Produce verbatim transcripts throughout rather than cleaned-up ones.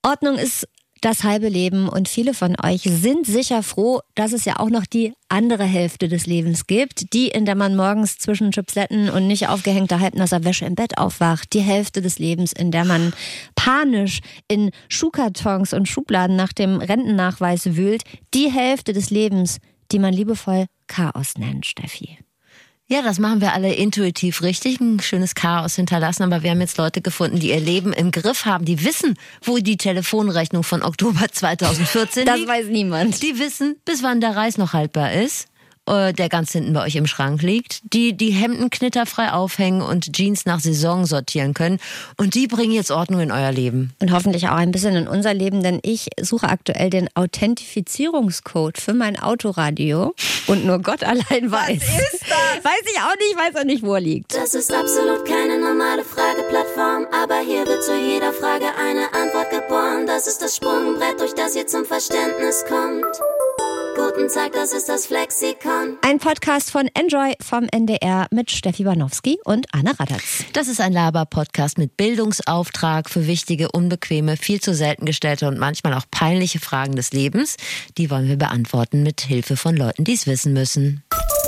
Ordnung ist das halbe Leben und viele von euch sind sicher froh, dass es ja auch noch die andere Hälfte des Lebens gibt, die, in der man morgens zwischen Chipsletten und nicht aufgehängter halbnasser Wäsche im Bett aufwacht. Die Hälfte des Lebens, in der man panisch in Schuhkartons und Schubladen nach dem Rentennachweis wühlt. Die Hälfte des Lebens, die man liebevoll Chaos nennt, Steffi. Ja, das machen wir alle intuitiv richtig, ein schönes Chaos hinterlassen. Aber wir haben jetzt Leute gefunden, die ihr Leben im Griff haben. Die wissen, wo die Telefonrechnung von Oktober zweitausendvierzehn das liegt. Das weiß niemand. Die wissen, bis wann der Reis noch haltbar ist, der ganz hinten bei euch im Schrank liegt. Die die Hemden knitterfrei aufhängen und Jeans nach Saison sortieren können. Und die bringen jetzt Ordnung in euer Leben. Und hoffentlich auch ein bisschen in unser Leben, denn ich suche aktuell den Authentifizierungscode für mein Autoradio. Und nur Gott allein weiß. Was ist das? Weiß ich auch nicht, weiß auch nicht, wo er liegt. Das ist absolut keine normale Frageplattform, aber hier wird zu jeder Frage eine Antwort geboren. Das ist das Sprungbrett, durch das ihr zum Verständnis kommt. Guten Tag, das ist das Flexikon. Ein Podcast von Enjoy vom N D R mit Steffi Banowski und Anne Radatz. Das ist ein Laber-Podcast mit Bildungsauftrag für wichtige, unbequeme, viel zu selten gestellte und manchmal auch peinliche Fragen des Lebens. Die wollen wir beantworten mit Hilfe von Leuten, die es wissen müssen.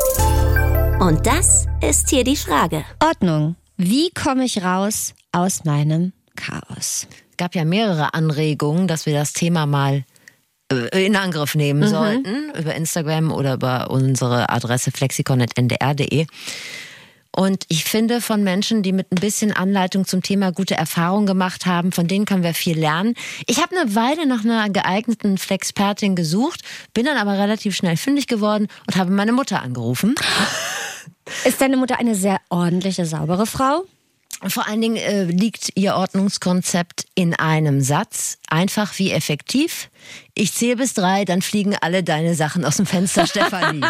Und das ist hier die Frage. Ordnung. Wie komme ich raus aus meinem Chaos? Es gab ja mehrere Anregungen, dass wir das Thema mal in Angriff nehmen mhm. sollten, über Instagram oder über unsere Adresse flexikon at n d r punkt d e. Und ich finde, von Menschen, die mit ein bisschen Anleitung zum Thema gute Erfahrungen gemacht haben, von denen können wir viel lernen. Ich habe eine Weile nach einer geeigneten Flexpertin gesucht, bin dann aber relativ schnell fündig geworden und habe meine Mutter angerufen. Ist deine Mutter eine sehr ordentliche, saubere Frau? Vor allen Dingen äh, liegt ihr Ordnungskonzept in einem Satz. Einfach wie effektiv. Ich zähle bis drei, dann fliegen alle deine Sachen aus dem Fenster, Stefanie.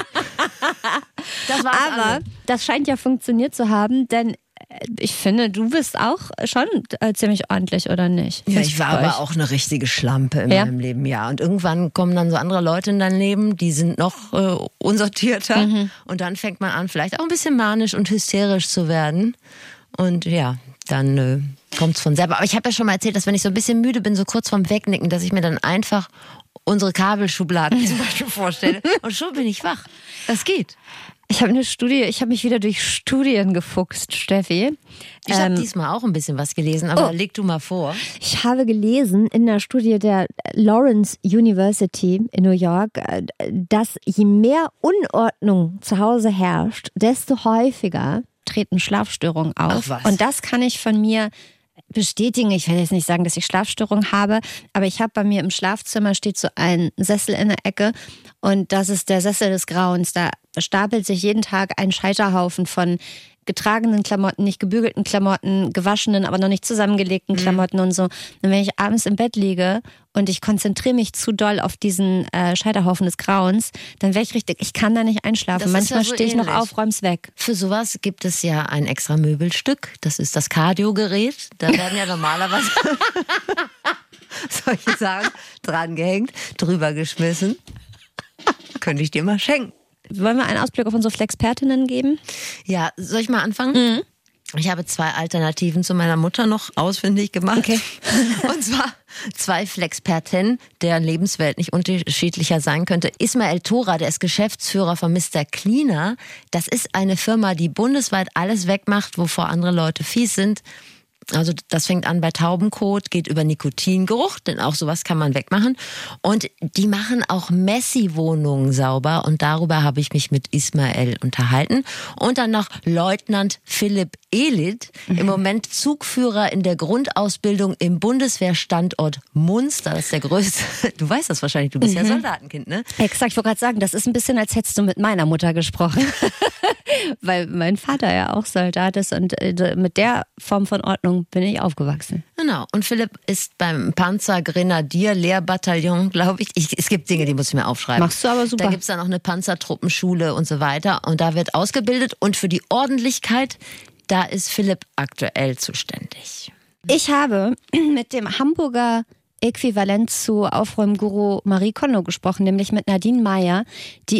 Das war's. Aber alle. Das scheint ja funktioniert zu haben, denn ich finde, du bist auch schon äh, ziemlich ordentlich, oder nicht? Ja, ich war aber auch eine richtige Schlampe in ja. meinem Leben, ja. Und irgendwann kommen dann so andere Leute in dein Leben, die sind noch äh, unsortierter. Mhm. Und dann fängt man an, vielleicht auch ein bisschen manisch und hysterisch zu werden. Und ja, dann äh, kommt es von selber. Aber ich habe ja schon mal erzählt, dass wenn ich so ein bisschen müde bin, so kurz vorm Wegnicken, dass ich mir dann einfach unsere Kabelschubladen zum Beispiel vorstelle. Und schon bin ich wach. Das geht. Ich habe eine Studie, ich habe mich wieder durch Studien gefuchst, Steffi. Ich habe ähm, diesmal auch ein bisschen was gelesen, aber oh, leg du mal vor. Ich habe gelesen in der Studie der Lawrence University in New York, dass je mehr Unordnung zu Hause herrscht, desto häufiger treten Schlafstörungen auf. Ach was. Und das kann ich von mir bestätigen. Ich will jetzt nicht sagen, dass ich Schlafstörungen habe, aber ich habe bei mir im Schlafzimmer steht so ein Sessel in der Ecke und das ist der Sessel des Grauens. Da stapelt sich jeden Tag ein Scheiterhaufen von getragenen Klamotten, nicht gebügelten Klamotten, gewaschenen, aber noch nicht zusammengelegten Klamotten mhm. und so. Und wenn ich abends im Bett liege und ich konzentriere mich zu doll auf diesen äh, Scheiterhaufen des Grauens, dann wäre ich richtig, ich kann da nicht einschlafen. Manchmal ja so stehe ich noch auf, räum's weg. Für sowas gibt es ja ein extra Möbelstück. Das ist das Cardio-Gerät. Da werden ja normalerweise solche Sachen dran gehängt, drüber geschmissen. Könnte ich dir mal schenken. Wollen wir einen Ausblick auf unsere Flexpertinnen geben? Ja, soll ich mal anfangen? Mhm. Ich habe zwei Alternativen zu meiner Mutter noch ausfindig gemacht. Okay. Und zwar zwei Flexpertinnen, deren Lebenswelt nicht unterschiedlicher sein könnte. Ismael Thora, der ist Geschäftsführer von Mister Cleaner. Das ist eine Firma, die bundesweit alles wegmacht, wovor andere Leute fies sind. Also das fängt an bei Taubenkot, geht über Nikotingeruch, denn auch sowas kann man wegmachen. Und die machen auch Messi-Wohnungen sauber und darüber habe ich mich mit Ismael unterhalten. Und dann noch Leutnant Philipp Elit, mhm. im Moment Zugführer in der Grundausbildung im Bundeswehrstandort Munster. Das ist der größte, du weißt das wahrscheinlich, du bist mhm. ja Soldatenkind, ne? Exakt, ich wollte gerade sagen, das ist ein bisschen, als hättest du mit meiner Mutter gesprochen. Weil mein Vater ja auch Soldat ist und mit der Form von Ordnung bin ich aufgewachsen. Genau. Und Philipp ist beim Panzergrenadier-Lehrbataillon, glaube ich. ich. Es gibt Dinge, die muss ich mir aufschreiben. Machst du aber super. Da gibt es dann auch eine Panzertruppenschule und so weiter. Und da wird ausgebildet. Und für die Ordentlichkeit, da ist Philipp aktuell zuständig. Ich habe mit dem Hamburger Äquivalent zu Aufräumguru Marie Kondo gesprochen, nämlich mit Nadine Meyer. Die ist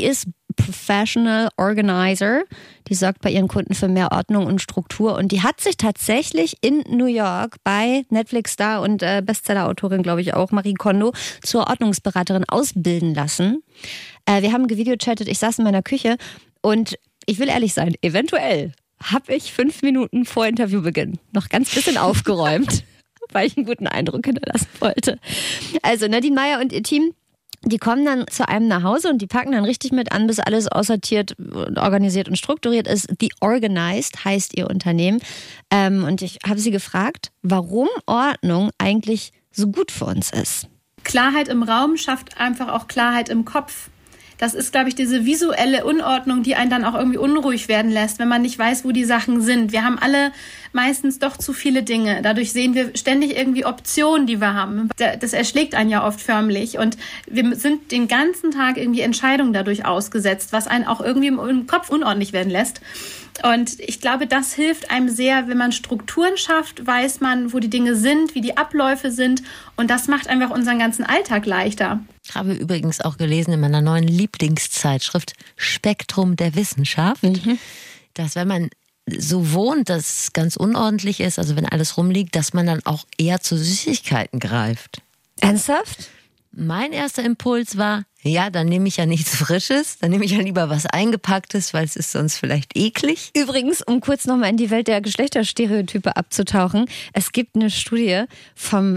Professional Organizer. Die sorgt bei ihren Kunden für mehr Ordnung und Struktur. Und die hat sich tatsächlich in New York bei Netflix-Star und äh, Bestseller-Autorin, glaube ich auch, Marie Kondo, zur Ordnungsberaterin ausbilden lassen. Äh, wir haben gevideochattet, ich saß in meiner Küche und ich will ehrlich sein, eventuell habe ich fünf Minuten vor Interviewbeginn noch ganz bisschen aufgeräumt, weil ich einen guten Eindruck hinterlassen wollte. Also Nadine Meyer und ihr Team, die kommen dann zu einem nach Hause und die packen dann richtig mit an, bis alles aussortiert, organisiert und strukturiert ist. The Organized heißt ihr Unternehmen. Ähm, und ich habe sie gefragt, warum Ordnung eigentlich so gut für uns ist. Klarheit im Raum schafft einfach auch Klarheit im Kopf. Das ist, glaube ich, diese visuelle Unordnung, die einen dann auch irgendwie unruhig werden lässt, wenn man nicht weiß, wo die Sachen sind. Wir haben alle meistens doch zu viele Dinge. Dadurch sehen wir ständig irgendwie Optionen, die wir haben. Das erschlägt einen ja oft förmlich. Und wir sind den ganzen Tag irgendwie Entscheidungen dadurch ausgesetzt, was einen auch irgendwie im Kopf unordentlich werden lässt. Und ich glaube, das hilft einem sehr, wenn man Strukturen schafft, weiß man, wo die Dinge sind, wie die Abläufe sind. Und das macht einfach unseren ganzen Alltag leichter. Ich habe übrigens auch gelesen in meiner neuen Lieblingszeitschrift Spektrum der Wissenschaft, mhm. dass wenn man so wohnt, dass es ganz unordentlich ist, also wenn alles rumliegt, dass man dann auch eher zu Süßigkeiten greift. Ernsthaft? Mein erster Impuls war, ja, dann nehme ich ja nichts Frisches, dann nehme ich ja lieber was Eingepacktes, weil es ist sonst vielleicht eklig. Übrigens, um kurz nochmal in die Welt der Geschlechterstereotype abzutauchen, es gibt eine Studie vom,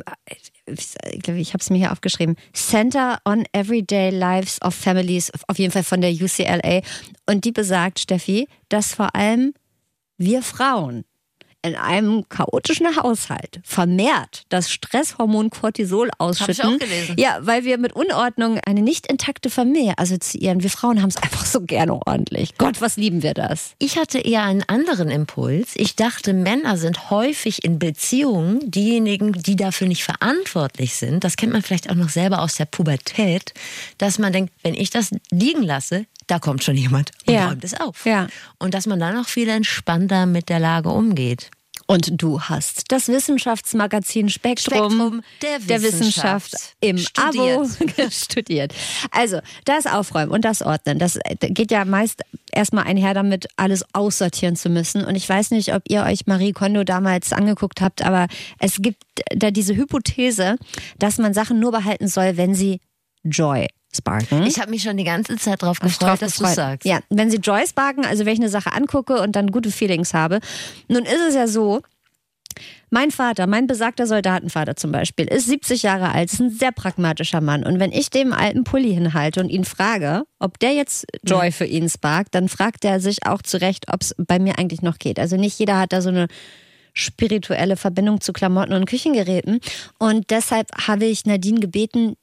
ich glaube, ich habe es mir hier aufgeschrieben, Center on Everyday Lives of Families, auf jeden Fall von der U C L A. Und die besagt, Steffi, dass vor allem wir Frauen in einem chaotischen Haushalt vermehrt das Stresshormon Cortisol ausschütten. Hab ich auch gelesen. Ja, weil wir mit Unordnung eine nicht intakte Familie assoziieren. Wir Frauen haben es einfach so gerne ordentlich. Gott, was lieben wir das? Ich hatte eher einen anderen Impuls. Ich dachte, Männer sind häufig in Beziehungen diejenigen, die dafür nicht verantwortlich sind. Das kennt man vielleicht auch noch selber aus der Pubertät, dass man denkt, wenn ich das liegen lasse, da kommt schon jemand und ja. räumt es auf. Ja. Und dass man dann auch viel entspannter mit der Lage umgeht. Und du hast das Wissenschaftsmagazin Spektrum, Spektrum der, der Wissenschaft, Wissenschaft im studiert. Abo studiert. Also das Aufräumen und das Ordnen, das geht ja meist erstmal einher damit, alles aussortieren zu müssen. Und ich weiß nicht, ob ihr euch Marie Kondo damals angeguckt habt, aber es gibt da diese Hypothese, dass man Sachen nur behalten soll, wenn sie Joy sparken. Ich habe mich schon die ganze Zeit darauf gefreut, dass du sagst. Ja, wenn sie Joy sparken, also wenn ich eine Sache angucke und dann gute Feelings habe. Nun ist es ja so, mein Vater, mein besagter Soldatenvater zum Beispiel, ist siebzig Jahre alt, ist ein sehr pragmatischer Mann. Und wenn ich dem alten Pulli hinhalte und ihn frage, ob der jetzt Joy für ihn sparkt, dann fragt er sich auch zurecht, ob es bei mir eigentlich noch geht. Also nicht jeder hat da so eine spirituelle Verbindung zu Klamotten und Küchengeräten. Und deshalb habe ich Nadine gebeten,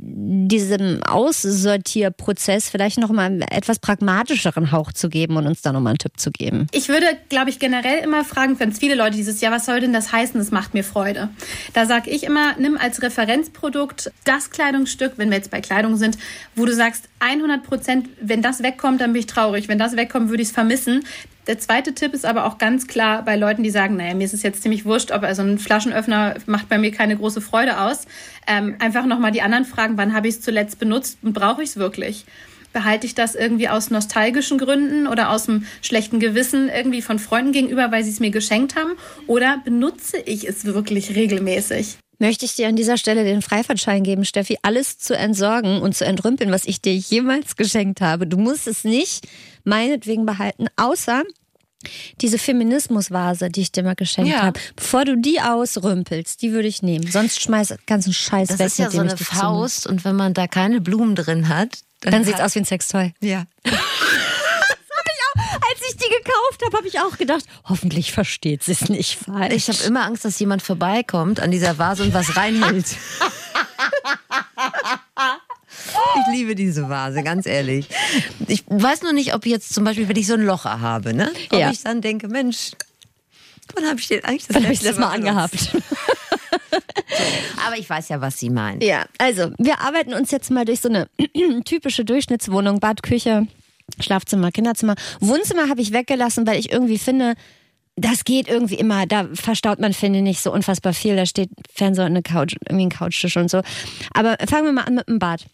diesem Aussortierprozess vielleicht noch mal einen etwas pragmatischeren Hauch zu geben und uns da noch mal einen Tipp zu geben. Ich würde, glaube ich, generell immer fragen, wenn es viele Leute dieses Jahr, was soll denn das heißen, das macht mir Freude. Da sage ich immer, nimm als Referenzprodukt das Kleidungsstück, wenn wir jetzt bei Kleidung sind, wo du sagst, hundert Prozent, wenn das wegkommt, dann bin ich traurig. Wenn das wegkommt, würde ich es vermissen. Der zweite Tipp ist aber auch ganz klar bei Leuten, die sagen, naja, mir ist es jetzt ziemlich wurscht, ob also ein Flaschenöffner macht bei mir keine große Freude aus. Ähm, einfach nochmal die anderen fragen, wann habe ich es zuletzt benutzt und brauche ich es wirklich? Behalte ich das irgendwie aus nostalgischen Gründen oder aus einem schlechten Gewissen irgendwie von Freunden gegenüber, weil sie es mir geschenkt haben? Oder benutze ich es wirklich regelmäßig? Möchte ich dir an dieser Stelle den Freifahrtschein geben, Steffi, alles zu entsorgen und zu entrümpeln, was ich dir jemals geschenkt habe. Du musst es nicht meinetwegen behalten, außer diese Feminismusvase, die ich dir mal geschenkt ja. habe. Bevor du die ausrümpelst, die würde ich nehmen. Sonst schmeiß den ganzen Scheiß das weg. Das ist ja so eine Faust und wenn man da keine Blumen drin hat, dann, dann sieht es aus wie ein Sextoy. Ja. Als ich die gekauft habe, habe ich auch gedacht, hoffentlich versteht sie es nicht falsch. Ich habe immer Angst, dass jemand vorbeikommt an dieser Vase und was reinhält. Ich liebe diese Vase, ganz ehrlich. Ich weiß nur nicht, ob jetzt zum Beispiel, wenn ich so ein Loch habe, ne? Ob ja. ich dann denke, Mensch, wann habe ich den eigentlich das, wann hab ich das mal angehabt? So. Aber ich weiß ja, was Sie meinen. Ja, also wir arbeiten uns jetzt mal durch so eine typische Durchschnittswohnung, Bad, Küche, Schlafzimmer, Kinderzimmer. Wohnzimmer habe ich weggelassen, weil ich irgendwie finde, das geht irgendwie immer. Da verstaut man, finde ich, nicht so unfassbar viel. Da steht Fernseher und eine Couch, irgendwie ein Couchtisch und so. Aber fangen wir mal an mit dem Bad.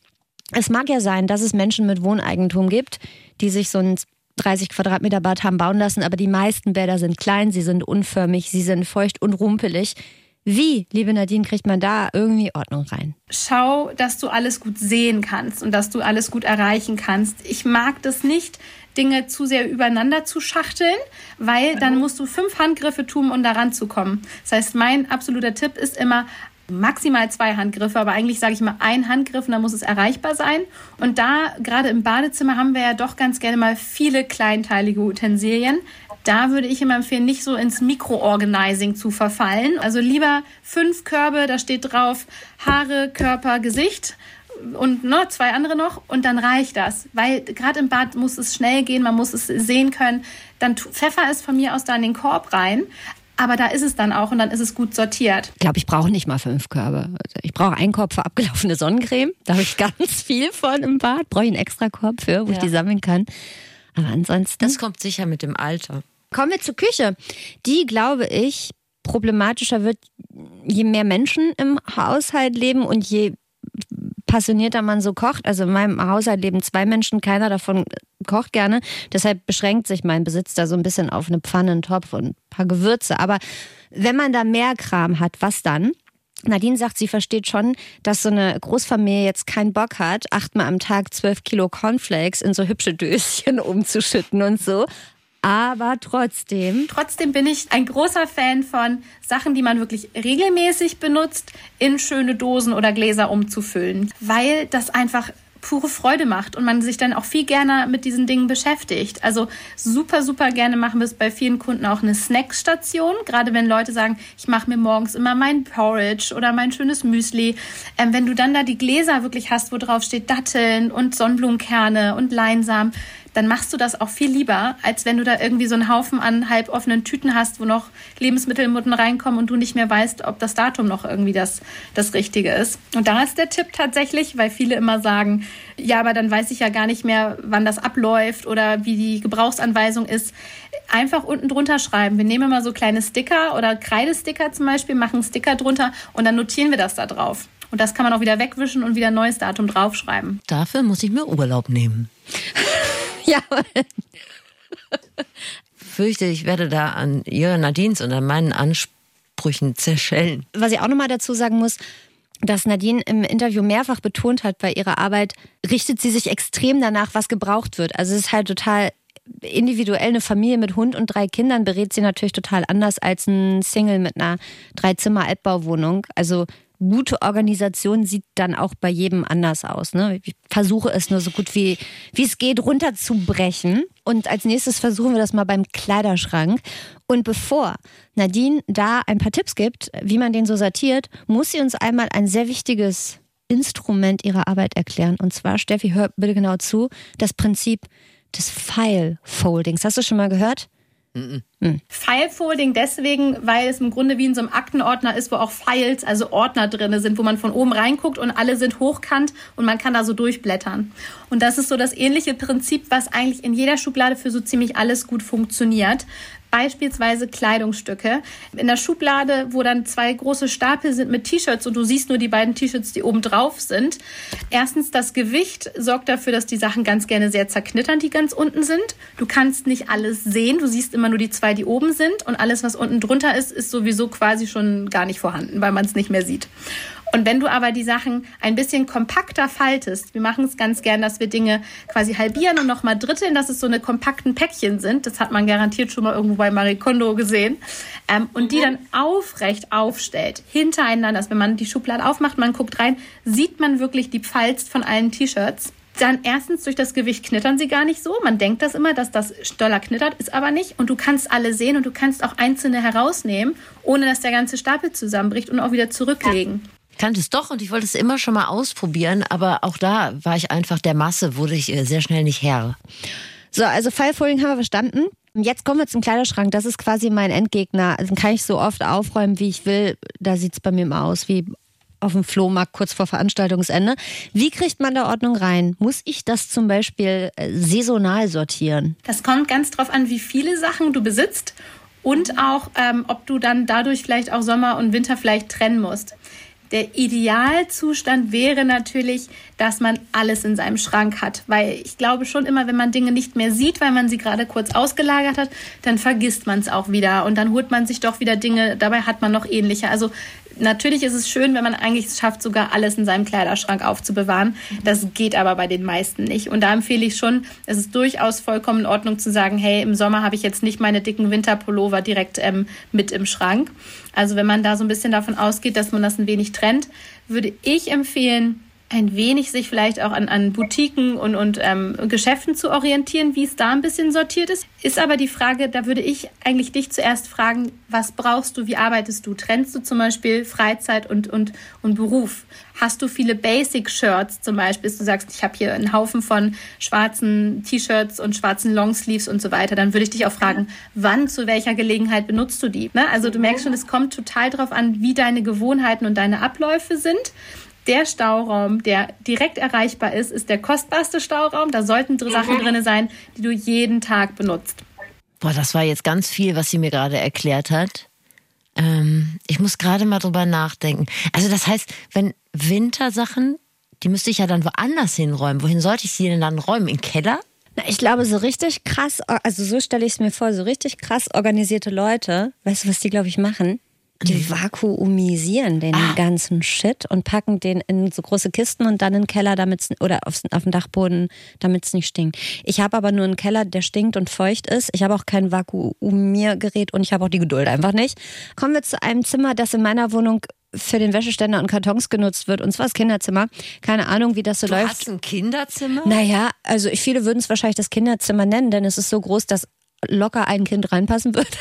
Es mag ja sein, dass es Menschen mit Wohneigentum gibt, die sich so ein dreißig Quadratmeter Bad haben bauen lassen, aber die meisten Bäder sind klein, sie sind unförmig, sie sind feucht und rumpelig. Wie, liebe Nadine, kriegt man da irgendwie Ordnung rein? Schau, dass du alles gut sehen kannst und dass du alles gut erreichen kannst. Ich mag das nicht, Dinge zu sehr übereinander zu schachteln, weil dann musst du fünf Handgriffe tun, um da ranzukommen. Das heißt, mein absoluter Tipp ist immer maximal zwei Handgriffe, aber eigentlich sage ich immer ein Handgriff und dann muss es erreichbar sein. Und da, gerade im Badezimmer, haben wir ja doch ganz gerne mal viele kleinteilige Utensilien. Da würde ich immer empfehlen, nicht so ins Mikro-Organizing zu verfallen. Also lieber fünf Körbe, da steht drauf Haare, Körper, Gesicht und ne, zwei andere noch und dann reicht das. Weil gerade im Bad muss es schnell gehen, man muss es sehen können. Dann pfeffer es von mir aus da in den Korb rein. Aber da ist es dann auch und dann ist es gut sortiert. Ich glaube, ich brauche nicht mal fünf Körbe. Ich brauche einen Korb für abgelaufene Sonnencreme. Da habe ich ganz viel von im Bad. Brauche ich einen extra Korb für, wo ja. ich die sammeln kann. Aber ansonsten... Das kommt sicher mit dem Alter. Kommen wir zur Küche. Die, glaube ich, problematischer wird, je mehr Menschen im Haushalt leben und je passionierter man so kocht. Also in meinem Haushalt leben zwei Menschen, keiner davon kocht gerne. Deshalb beschränkt sich mein Besitz da so ein bisschen auf eine Pfanne, einen Topf und ein paar Gewürze. Aber wenn man da mehr Kram hat, was dann? Nadine sagt, sie versteht schon, dass so eine Großfamilie jetzt keinen Bock hat, achtmal am Tag zwölf Kilo Cornflakes in so hübsche Döschen umzuschütten und so. Aber trotzdem... Trotzdem bin ich ein großer Fan von Sachen, die man wirklich regelmäßig benutzt, in schöne Dosen oder Gläser umzufüllen. Weil das einfach pure Freude macht und man sich dann auch viel gerne mit diesen Dingen beschäftigt. Also super, super gerne machen wir es bei vielen Kunden auch eine Snackstation. Gerade wenn Leute sagen, ich mache mir morgens immer mein Porridge oder mein schönes Müsli. Ähm, wenn du dann da die Gläser wirklich hast, wo drauf steht Datteln und Sonnenblumenkerne und Leinsamen, dann machst du das auch viel lieber, als wenn du da irgendwie so einen Haufen an halb offenen Tüten hast, wo noch Lebensmittel unten reinkommen und du nicht mehr weißt, ob das Datum noch irgendwie das, das Richtige ist. Und da ist der Tipp tatsächlich, weil viele immer sagen, ja, aber dann weiß ich ja gar nicht mehr, wann das abläuft oder wie die Gebrauchsanweisung ist. Einfach unten drunter schreiben. Wir nehmen immer so kleine Sticker oder Kreidesticker zum Beispiel, machen einen Sticker drunter und dann notieren wir das da drauf. Und das kann man auch wieder wegwischen und wieder ein neues Datum draufschreiben. Dafür muss ich mir Urlaub nehmen. Ja. Fürchte, ich werde da an ihrer Nadines und an meinen Ansprüchen zerschellen. Was ich auch nochmal dazu sagen muss, dass Nadine im Interview mehrfach betont hat, bei ihrer Arbeit richtet sie sich extrem danach, was gebraucht wird. Also es ist halt total individuell. Eine Familie mit Hund und drei Kindern berät sie natürlich total anders als ein Single mit einer Drei-Zimmer-Altbauwohnung. Also gute Organisation sieht dann auch bei jedem anders aus. Ne? Ich versuche es nur so gut wie, wie es geht runterzubrechen. Und als nächstes versuchen wir das mal beim Kleiderschrank. Und bevor Nadine da ein paar Tipps gibt, wie man den so sortiert, muss sie uns einmal ein sehr wichtiges Instrument ihrer Arbeit erklären. Und zwar, Steffi, hör bitte genau zu, das Prinzip des File-Foldings. Hast du schon mal gehört? Mhm. Hm. File-Folding deswegen, weil es im Grunde wie in so einem Aktenordner ist, wo auch Files, also Ordner drin sind, wo man von oben reinguckt und alle sind hochkant und man kann da so durchblättern. Und das ist so das ähnliche Prinzip, was eigentlich in jeder Schublade für so ziemlich alles gut funktioniert. Beispielsweise Kleidungsstücke. In der Schublade, wo dann zwei große Stapel sind mit T-Shirts und du siehst nur die beiden T-Shirts, die oben drauf sind. Erstens, das Gewicht sorgt dafür, dass die Sachen ganz gerne sehr zerknittern, die ganz unten sind. Du kannst nicht alles sehen, du siehst immer nur die zwei, die oben sind und alles, was unten drunter ist, ist sowieso quasi schon gar nicht vorhanden, weil man es nicht mehr sieht. Und wenn du aber die Sachen ein bisschen kompakter faltest, wir machen es ganz gern, dass wir Dinge quasi halbieren und nochmal dritteln, dass es so eine kompakten Päckchen sind. Das hat man garantiert schon mal irgendwo bei Marie Kondo gesehen. Ähm, und die dann aufrecht aufstellt, hintereinander. Dass wenn man die Schublade aufmacht, man guckt rein, sieht man wirklich die Falz von allen T-Shirts. Dann erstens, durch das Gewicht knittern sie gar nicht so. Man denkt das immer, dass das doller knittert, ist aber nicht. Und du kannst alle sehen und du kannst auch einzelne herausnehmen, ohne dass der ganze Stapel zusammenbricht und auch wieder zurücklegen. Ich kannte es doch und ich wollte es immer schon mal ausprobieren, aber auch da war ich einfach der Masse, wurde ich sehr schnell nicht Herr. So, also File-Folding haben wir verstanden. Jetzt kommen wir zum Kleiderschrank. Das ist quasi mein Endgegner. Also kann ich so oft aufräumen, wie ich will. Da sieht es bei mir immer aus wie auf dem Flohmarkt kurz vor Veranstaltungsende. Wie kriegt man da Ordnung rein? Muss ich das zum Beispiel saisonal sortieren? Das kommt ganz drauf an, wie viele Sachen du besitzt und auch, ähm, ob du dann dadurch vielleicht auch Sommer und Winter vielleicht trennen musst. Der Idealzustand wäre natürlich, dass man alles in seinem Schrank hat. Weil ich glaube schon immer, wenn man Dinge nicht mehr sieht, weil man sie gerade kurz ausgelagert hat, dann vergisst man es auch wieder. Und dann holt man sich doch wieder Dinge, dabei hat man noch ähnliche. Also natürlich ist es schön, wenn man eigentlich es schafft, sogar alles in seinem Kleiderschrank aufzubewahren. Das geht aber bei den meisten nicht. Und da empfehle ich schon, es ist durchaus vollkommen in Ordnung zu sagen, hey, im Sommer habe ich jetzt nicht meine dicken Winterpullover direkt ähm, mit im Schrank. Also wenn man da so ein bisschen davon ausgeht, dass man das ein wenig trennt, würde ich empfehlen, ein wenig sich vielleicht auch an, an Boutiquen und, und ähm, Geschäften zu orientieren, wie es da ein bisschen sortiert ist. Ist aber die Frage, da würde ich eigentlich dich zuerst fragen, was brauchst du, wie arbeitest du? Trennst du zum Beispiel Freizeit und, und, und Beruf? Hast du viele Basic-Shirts zum Beispiel, dass du sagst, ich habe hier einen Haufen von schwarzen T-Shirts und schwarzen Longsleeves und so weiter, dann würde ich dich auch fragen, wann, zu welcher Gelegenheit benutzt du die? Ne? Also du merkst schon, es kommt total drauf an, wie deine Gewohnheiten und deine Abläufe sind. Der Stauraum, der direkt erreichbar ist, ist der kostbarste Stauraum. Da sollten Sachen drin sein, die du jeden Tag benutzt. Boah, das war jetzt ganz viel, was sie mir gerade erklärt hat. Ähm, ich muss gerade mal drüber nachdenken. Also das heißt, wenn Wintersachen, die müsste ich ja dann woanders hinräumen. Wohin sollte ich sie denn dann räumen? Im Keller? Na, ich glaube, so richtig krass, also so stelle ich es mir vor, so richtig krass organisierte Leute, weißt du, was die, glaube ich, machen? Die vakuumisieren den ah. ganzen Shit und packen den in so große Kisten und dann in den Keller, damit's, oder aufs, auf den Dachboden, damit es nicht stinkt. Ich habe aber nur einen Keller, der stinkt und feucht ist. Ich habe auch kein Vakuumiergerät und ich habe auch die Geduld einfach nicht. Kommen wir zu einem Zimmer, das in meiner Wohnung für den Wäscheständer und Kartons genutzt wird, und zwar das Kinderzimmer. Keine Ahnung, wie das so du läuft. Du hast ein Kinderzimmer? Naja, also viele würden es wahrscheinlich das Kinderzimmer nennen, denn es ist so groß, dass locker ein Kind reinpassen würde.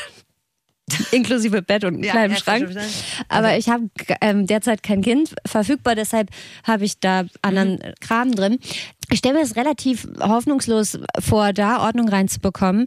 Inklusive Bett und ja, kleinem Schrank. Aber also ich habe ähm, derzeit kein Kind verfügbar, deshalb habe ich da anderen mhm. Kram drin. Ich stelle mir es relativ hoffnungslos vor, da Ordnung reinzubekommen.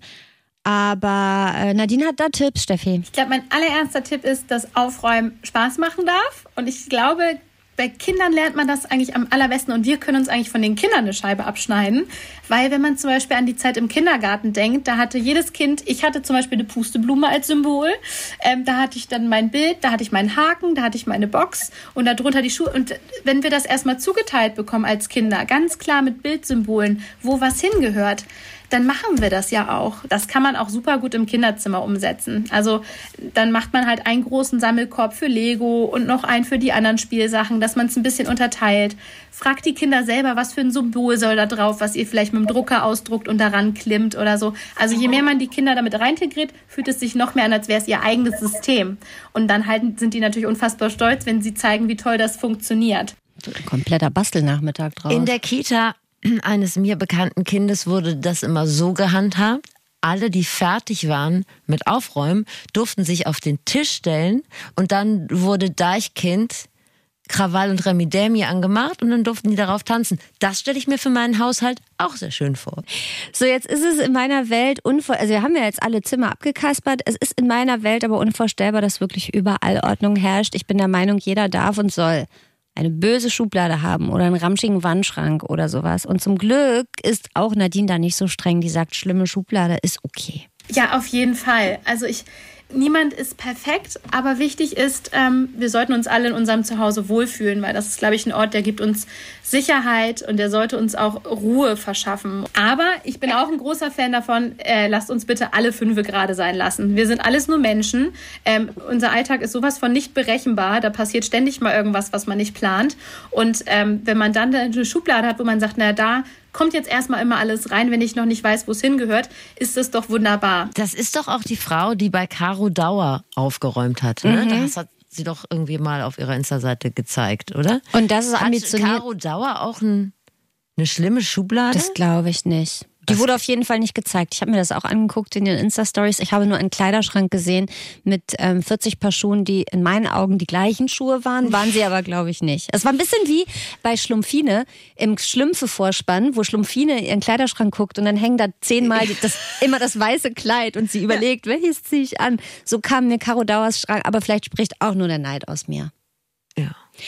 Aber äh, Nadine hat da Tipps, Steffi. Ich glaube, mein allererster Tipp ist, dass Aufräumen Spaß machen darf. Und ich glaube, bei Kindern lernt man das eigentlich am allerbesten, und wir können uns eigentlich von den Kindern eine Scheibe abschneiden, weil wenn man zum Beispiel an die Zeit im Kindergarten denkt, da hatte jedes Kind, ich hatte zum Beispiel eine Pusteblume als Symbol, ähm, da hatte ich dann mein Bild, da hatte ich meinen Haken, da hatte ich meine Box und darunter die Schuhe, und wenn wir das erstmal zugeteilt bekommen als Kinder, ganz klar mit Bildsymbolen, wo was hingehört, dann machen wir das ja auch. Das kann man auch super gut im Kinderzimmer umsetzen. Also dann macht man halt einen großen Sammelkorb für Lego und noch einen für die anderen Spielsachen, dass man es ein bisschen unterteilt. Fragt die Kinder selber, was für ein Symbol soll da drauf, was ihr vielleicht mit dem Drucker ausdruckt und daran klimmt oder so. Also je mehr man die Kinder damit reintegriert, fühlt es sich noch mehr an, als wäre es ihr eigenes System. Und dann halt sind die natürlich unfassbar stolz, wenn sie zeigen, wie toll das funktioniert. Ein kompletter Bastelnachmittag drauf. In der Kita eines mir bekannten Kindes wurde das immer so gehandhabt. Alle, die fertig waren mit Aufräumen, durften sich auf den Tisch stellen und dann wurde Deichkind, Krawall und Remi Demi angemacht und dann durften die darauf tanzen. Das stelle ich mir für meinen Haushalt auch sehr schön vor. So, jetzt ist es in meiner Welt unvorstellbar, also wir haben ja jetzt alle Zimmer abgekaspert, es ist in meiner Welt aber unvorstellbar, dass wirklich überall Ordnung herrscht. Ich bin der Meinung, jeder darf und soll eine böse Schublade haben oder einen ramschigen Wandschrank oder sowas. Und zum Glück ist auch Nadine da nicht so streng, die sagt, schlimme Schublade ist okay. Ja, auf jeden Fall. Also ich, niemand ist perfekt, aber wichtig ist, ähm, wir sollten uns alle in unserem Zuhause wohlfühlen, weil das ist, glaube ich, ein Ort, der gibt uns Sicherheit und der sollte uns auch Ruhe verschaffen. Aber ich bin auch ein großer Fan davon, äh, lasst uns bitte alle fünfe gerade sein lassen. Wir sind alles nur Menschen. Ähm, unser Alltag ist sowas von nicht berechenbar. Da passiert ständig mal irgendwas, was man nicht plant. Und ähm, wenn man dann eine Schublade hat, wo man sagt, na da kommt jetzt erstmal immer alles rein, wenn ich noch nicht weiß, wo es hingehört, ist das doch wunderbar. Das ist doch auch die Frau, die bei Caro Dauer aufgeräumt hat. Ne? Mhm. Das hat sie doch irgendwie mal auf ihrer Insta-Seite gezeigt, oder? Und das ist hat ambitioniert. Caro Dauer auch ein, eine schlimme Schublade? Das glaube ich nicht. Die wurde auf jeden Fall nicht gezeigt. Ich habe mir das auch angeguckt in den Insta-Stories. Ich habe nur einen Kleiderschrank gesehen mit ähm, vierzig Paar Schuhen, die in meinen Augen die gleichen Schuhe waren. Waren sie aber, glaube ich, nicht. Es war ein bisschen wie bei Schlumpfine im Schlümpfe-Vorspann, wo Schlumpfine ihren Kleiderschrank guckt und dann hängen da zehnmal das, immer das weiße Kleid und sie überlegt, welches ziehe ich an. So kam mir Caro Dauers Schrank, aber vielleicht spricht auch nur der Neid aus mir. Ja.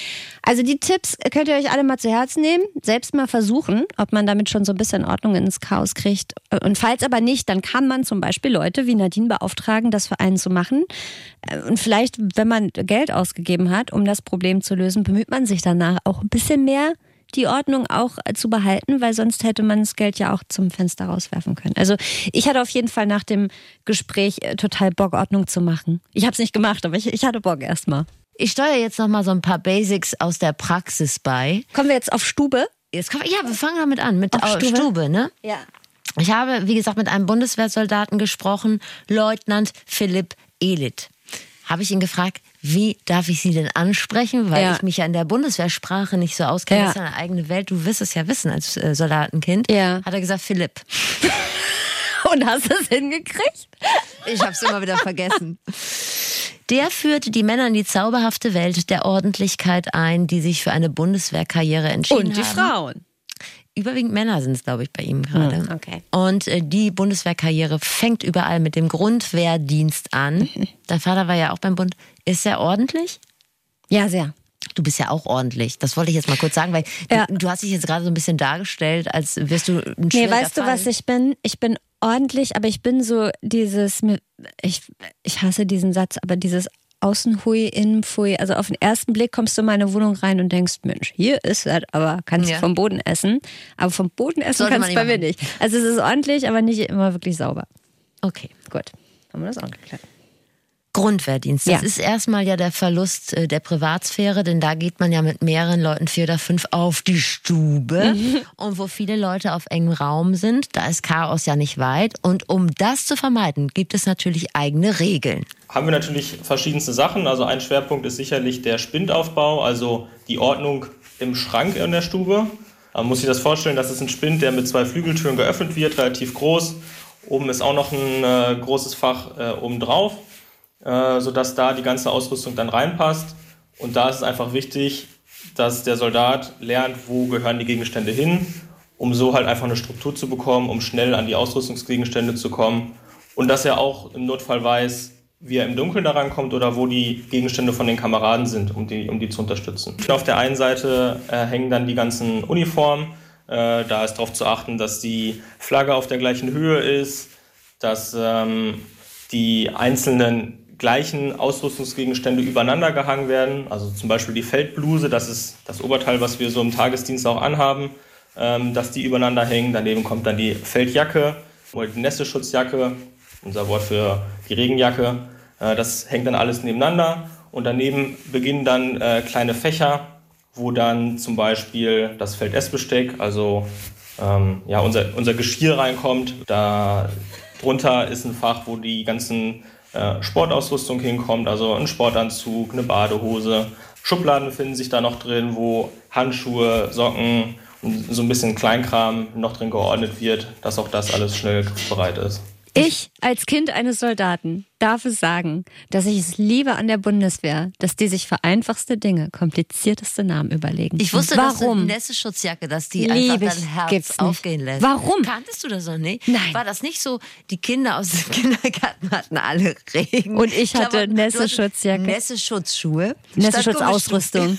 Also die Tipps könnt ihr euch alle mal zu Herzen nehmen, selbst mal versuchen, ob man damit schon so ein bisschen Ordnung ins Chaos kriegt. Und falls aber nicht, dann kann man zum Beispiel Leute wie Nadine beauftragen, das für einen zu machen. Und vielleicht, wenn man Geld ausgegeben hat, um das Problem zu lösen, bemüht man sich danach auch ein bisschen mehr, die Ordnung auch zu behalten, weil sonst hätte man das Geld ja auch zum Fenster rauswerfen können. Also ich hatte auf jeden Fall nach dem Gespräch total Bock, Ordnung zu machen. Ich habe es nicht gemacht, aber ich, ich hatte Bock erstmal. Ich steuere jetzt noch mal so ein paar Basics aus der Praxis bei. Kommen wir jetzt auf Stube? Jetzt kommen, ja, wir fangen damit an, mit auf Stube. Stube, ne? Ja. Ich habe, wie gesagt, mit einem Bundeswehrsoldaten gesprochen, Leutnant Philipp Elit. Habe ich ihn gefragt, wie darf ich Sie denn ansprechen? Weil ja. ich mich ja in der Bundeswehrsprache nicht so auskenne. Ja. Das ist eine eigene Welt. Du wirst es ja wissen als äh, Soldatenkind. Ja. Hat er gesagt, Philipp. Und hast du es hingekriegt? Ich habe es immer wieder vergessen. Der führte die Männer in die zauberhafte Welt der Ordentlichkeit ein, die sich für eine Bundeswehrkarriere entschieden haben. Und die haben. Frauen. Überwiegend Männer sind es, glaube ich, bei ihm gerade. Hm, okay. Und äh, die Bundeswehrkarriere fängt überall mit dem Grundwehrdienst an. Dein Vater war ja auch beim Bund. Ist er ordentlich? Ja, sehr. Du bist ja auch ordentlich. Das wollte ich jetzt mal kurz sagen, weil ja. du, du hast dich jetzt gerade so ein bisschen dargestellt, als wirst du ein Nee, weißt Fall. du, was ich bin? Ich bin ordentlich, aber ich bin so dieses, ich, ich hasse diesen Satz, aber dieses Außenhui, Innenpfui. Also auf den ersten Blick kommst du in meine Wohnung rein und denkst, Mensch, hier ist es, aber kannst ja. du vom Boden essen. Aber vom Boden essen Sollte kannst du bei mir nicht. Also es ist ordentlich, aber nicht immer wirklich sauber. Okay. Gut, haben wir das auch geklärt. Grundwehrdienst, das ja. ist erstmal ja der Verlust äh, der Privatsphäre, denn da geht man ja mit mehreren Leuten, vier oder fünf, auf die Stube. Mhm. Und wo viele Leute auf engem Raum sind, da ist Chaos ja nicht weit. Und um das zu vermeiden, gibt es natürlich eigene Regeln. Haben wir natürlich verschiedenste Sachen. Also ein Schwerpunkt ist sicherlich der Spindaufbau, also die Ordnung im Schrank in der Stube. Man muss sich das vorstellen, das ist ein Spind, der mit zwei Flügeltüren geöffnet wird, relativ groß. Oben ist auch noch ein äh, großes Fach äh, oben drauf, äh, sodass da die ganze Ausrüstung dann reinpasst. Und da ist es einfach wichtig, dass der Soldat lernt, wo gehören die Gegenstände hin, um so halt einfach eine Struktur zu bekommen, um schnell an die Ausrüstungsgegenstände zu kommen. Und dass er auch im Notfall weiß, wie er im Dunkeln da rankommt oder wo die Gegenstände von den Kameraden sind, um die, um die zu unterstützen. Auf der einen Seite äh, hängen dann die ganzen Uniformen. Äh, da ist darauf zu achten, dass die Flagge auf der gleichen Höhe ist, dass ähm, die einzelnen gleichen Ausrüstungsgegenstände übereinander gehangen werden. Also zum Beispiel die Feldbluse, das ist das Oberteil, was wir so im Tagesdienst auch anhaben, ähm, dass die übereinander hängen. Daneben kommt dann die Feldjacke oder die Nässeschutzjacke, unser Wort für die Regenjacke. Äh, das hängt dann alles nebeneinander. Und daneben beginnen dann äh, kleine Fächer, wo dann zum Beispiel das Feldessbesteck, also ähm, ja, unser, unser Geschirr reinkommt. Da drunter ist ein Fach, wo die ganzen äh, Sportausrüstung hinkommt, also ein Sportanzug, eine Badehose. Schubladen befinden sich da noch drin, wo Handschuhe, Socken und so ein bisschen Kleinkram noch drin geordnet wird, dass auch das alles schnell griffbereit ist. Ich als Kind eines Soldaten darf es sagen, dass ich es liebe an der Bundeswehr, dass die sich für einfachste Dinge komplizierteste Namen überlegen. Ich wusste, warum? dass die Nässeschutzjacke, dass die Lieb einfach ich, dein Herz gibt's aufgehen nicht. lässt. Warum? Kanntest du das noch nicht? Nein. War das nicht so, die Kinder aus dem Kindergarten hatten alle Regen. Und ich hatte Klamotten, Nässeschutzjacke. Nässeschutzschuhe. Nässeschutzausrüstung.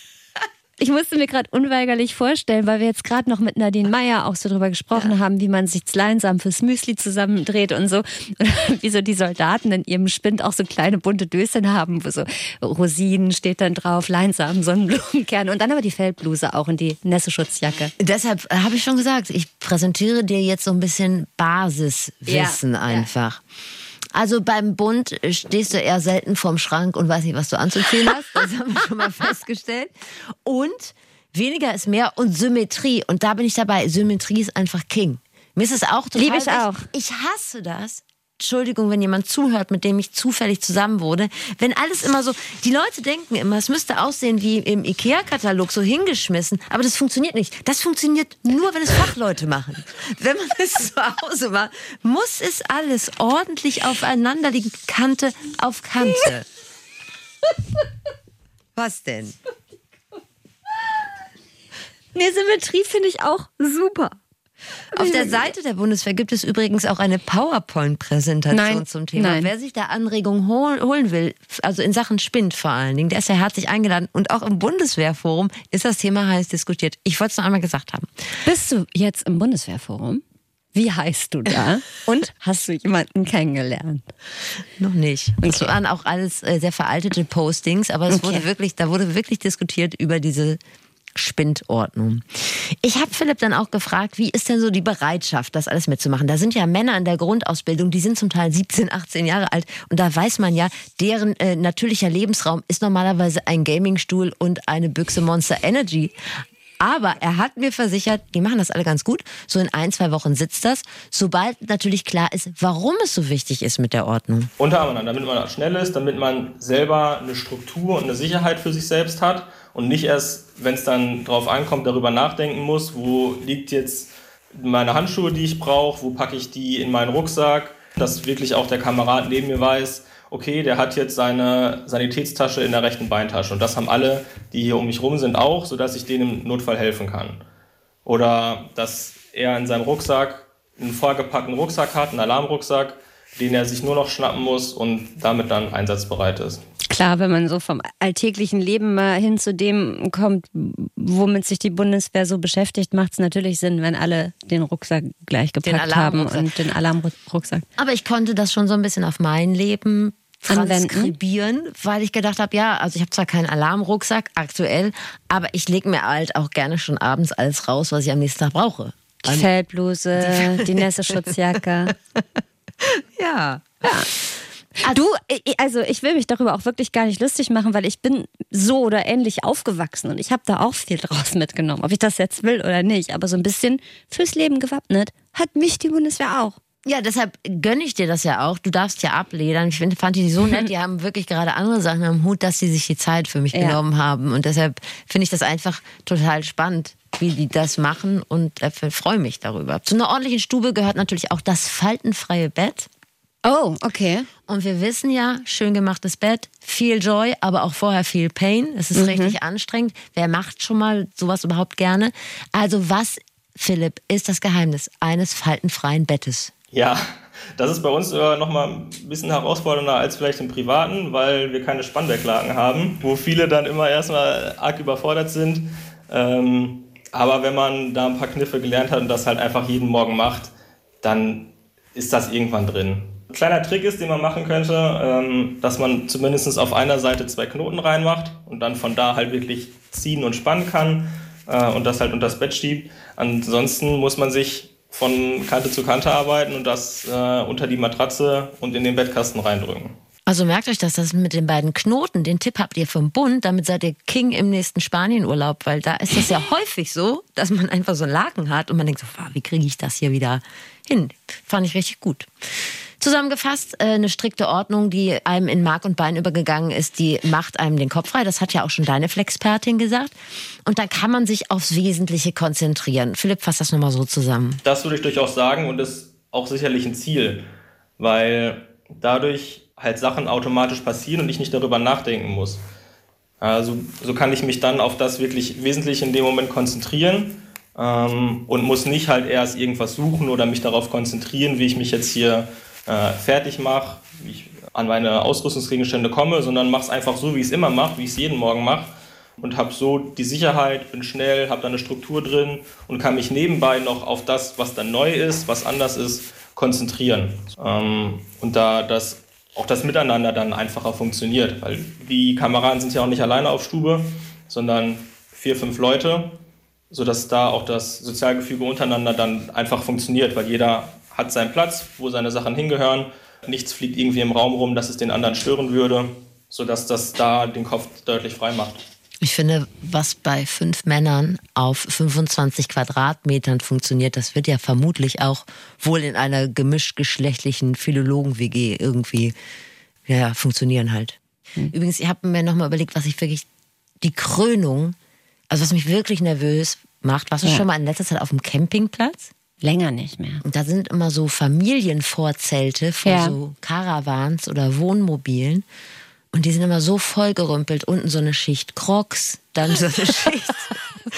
Ich musste mir gerade unweigerlich vorstellen, weil wir jetzt gerade noch mit Nadine Meyer auch so drüber gesprochen ja. haben, wie man sich Leinsam fürs Müsli zusammendreht und so. Und wie so die Soldaten in ihrem Spind auch so kleine bunte Döschen haben, wo so Rosinen steht dann drauf, Leinsamen, Sonnenblumenkerne und dann aber die Feldbluse auch und die Nässeschutzjacke. Deshalb habe ich schon gesagt, ich präsentiere dir jetzt so ein bisschen Basiswissen ja. einfach. Ja. Also beim Bund stehst du eher selten vorm Schrank und weißt nicht, was du anzuziehen hast. Das haben wir schon mal festgestellt. Und weniger ist mehr und Symmetrie. Und da bin ich dabei. Symmetrie ist einfach King. Mir ist es auch total Liebe ich wichtig. auch. Ich hasse das. Entschuldigung, wenn jemand zuhört, mit dem ich zufällig zusammen wurde. Wenn alles immer so, die Leute denken immer, es müsste aussehen wie im Ikea-Katalog, so hingeschmissen. Aber das funktioniert nicht. Das funktioniert nur, wenn es Fachleute machen. Wenn man es zu Hause macht, muss es alles ordentlich aufeinander liegen. Kante auf Kante. Was denn? Nee, Symmetrie finde ich auch super. Auf der Seite der Bundeswehr gibt es übrigens auch eine PowerPoint-Präsentation Nein, zum Thema. nein. Wer sich da Anregungen hol- holen will, also in Sachen Spind vor allen Dingen, der ist ja herzlich eingeladen. Und auch im Bundeswehrforum ist das Thema heiß diskutiert. Ich wollte es noch einmal gesagt haben. Bist du jetzt im Bundeswehrforum? Wie heißt du da? Und hast du jemanden kennengelernt? Noch nicht. Das Okay. waren auch alles äh, sehr veraltete Postings, aber es Okay. wurde wirklich, da wurde wirklich diskutiert über diese Spindordnung. Ich habe Philipp dann auch gefragt, wie ist denn so die Bereitschaft, das alles mitzumachen? Da sind ja Männer in der Grundausbildung, die sind zum Teil siebzehn, achtzehn Jahre alt und da weiß man ja, deren äh, natürlicher Lebensraum ist normalerweise ein Gamingstuhl und eine Büchse Monster Energy. Aber er hat mir versichert, die machen das alle ganz gut. So in ein, zwei Wochen sitzt das. Sobald natürlich klar ist, warum es so wichtig ist mit der Ordnung. Unter anderem, damit man schnell ist, damit man selber eine Struktur und eine Sicherheit für sich selbst hat und nicht erst, wenn es dann drauf ankommt, darüber nachdenken muss, wo liegt jetzt meine Handschuhe, die ich brauche, wo packe ich die in meinen Rucksack, dass wirklich auch der Kamerad neben mir weiß, okay, der hat jetzt seine Sanitätstasche in der rechten Beintasche. Und das haben alle, die hier um mich rum sind, auch, sodass ich denen im Notfall helfen kann. Oder dass er in seinem Rucksack einen vollgepackten Rucksack hat, einen Alarmrucksack, den er sich nur noch schnappen muss und damit dann einsatzbereit ist. Klar, wenn man so vom alltäglichen Leben mal hin zu dem kommt, womit sich die Bundeswehr so beschäftigt, macht es natürlich Sinn, wenn alle den Rucksack gleich gepackt haben Alarmrucksack. und den Alarmrucksack. Aber ich konnte das schon so ein bisschen auf mein Leben Anwenden? transkribieren, weil ich gedacht habe, ja, also ich habe zwar keinen Alarmrucksack aktuell, aber ich lege mir halt auch gerne schon abends alles raus, was ich am nächsten Tag brauche. Die Feldbluse, die Nässe-Schutzjacke. Ja. Du, also ich will mich darüber auch wirklich gar nicht lustig machen, weil ich bin so oder ähnlich aufgewachsen und ich habe da auch viel draus mitgenommen, ob ich das jetzt will oder nicht. Aber so ein bisschen fürs Leben gewappnet hat mich die Bundeswehr auch. Ja, deshalb gönne ich dir das ja auch. Du darfst ja abledern. Ich find, fand die so nett. Die haben wirklich gerade andere Sachen am Hut, dass sie sich die Zeit für mich Ja. genommen haben. Und deshalb finde ich das einfach total spannend, wie die das machen und äh, freue mich darüber. Zu einer ordentlichen Stube gehört natürlich auch das faltenfreie Bett. Oh, okay. Und wir wissen ja, schön gemachtes Bett, viel Joy, aber auch vorher viel Pain. Es ist richtig anstrengend. Wer macht schon mal sowas überhaupt gerne? Also was, Philipp, ist das Geheimnis eines faltenfreien Bettes? Ja, das ist bei uns äh, nochmal ein bisschen herausfordernder als vielleicht im Privaten, weil wir keine Spannbecklaken haben, wo viele dann immer erstmal arg überfordert sind. Ähm, aber wenn man da ein paar Kniffe gelernt hat und das halt einfach jeden Morgen macht, dann ist das irgendwann drin. Ein kleiner Trick ist, den man machen könnte, ähm, dass man zumindest auf einer Seite zwei Knoten reinmacht und dann von da halt wirklich ziehen und spannen kann äh, und das halt unter das Bett schiebt. Ansonsten muss man sich von Kante zu Kante arbeiten und das äh, unter die Matratze und in den Bettkasten reindrücken. Also merkt euch das, das mit den beiden Knoten, den Tipp habt ihr vom Bund, damit seid ihr King im nächsten Spanienurlaub, weil da ist das ja häufig so, dass man einfach so einen Laken hat und man denkt so, wow, wie kriege ich das hier wieder hin? Fand ich richtig gut. Zusammengefasst, äh, eine strikte Ordnung, die einem in Mark und Bein übergegangen ist, die macht einem den Kopf frei. Das hat ja auch schon deine Flexpertin gesagt. Und dann kann man sich aufs Wesentliche konzentrieren. Philipp, fass das nochmal so zusammen. Das würde ich durchaus sagen und ist auch sicherlich ein Ziel, weil dadurch halt Sachen automatisch passieren und ich nicht darüber nachdenken muss. Also so kann ich mich dann auf das wirklich Wesentliche in dem Moment konzentrieren ähm, und muss nicht halt erst irgendwas suchen oder mich darauf konzentrieren, wie ich mich jetzt hier äh, fertig mache, wie ich an meine Ausrüstungsgegenstände komme, sondern mache es einfach so, wie ich es immer mache, wie ich es jeden Morgen mache und habe so die Sicherheit, bin schnell, habe da eine Struktur drin und kann mich nebenbei noch auf das, was dann neu ist, was anders ist, konzentrieren. Ähm, und da das auch das Miteinander dann einfacher funktioniert, weil die Kameraden sind ja auch nicht alleine auf Stube, sondern vier, fünf Leute, sodass da auch das Sozialgefüge untereinander dann einfach funktioniert, weil jeder hat seinen Platz, wo seine Sachen hingehören, nichts fliegt irgendwie im Raum rum, dass es den anderen stören würde, sodass das da den Kopf deutlich frei macht. Ich finde, was bei fünf Männern auf fünfundzwanzig Quadratmetern funktioniert, das wird ja vermutlich auch wohl in einer gemischtgeschlechtlichen Philologen-W G irgendwie ja, funktionieren halt. Mhm. Übrigens, ich habe mir nochmal überlegt, was ich wirklich, die Krönung, also was mich wirklich nervös macht. Warst du ja. schon mal in letzter Zeit auf dem Campingplatz? Länger nicht mehr. Und da sind immer so Familienvorzelte vor ja. so Caravans oder Wohnmobilen. Und die sind immer so vollgerümpelt. Unten so eine Schicht Crocs, dann so eine Schicht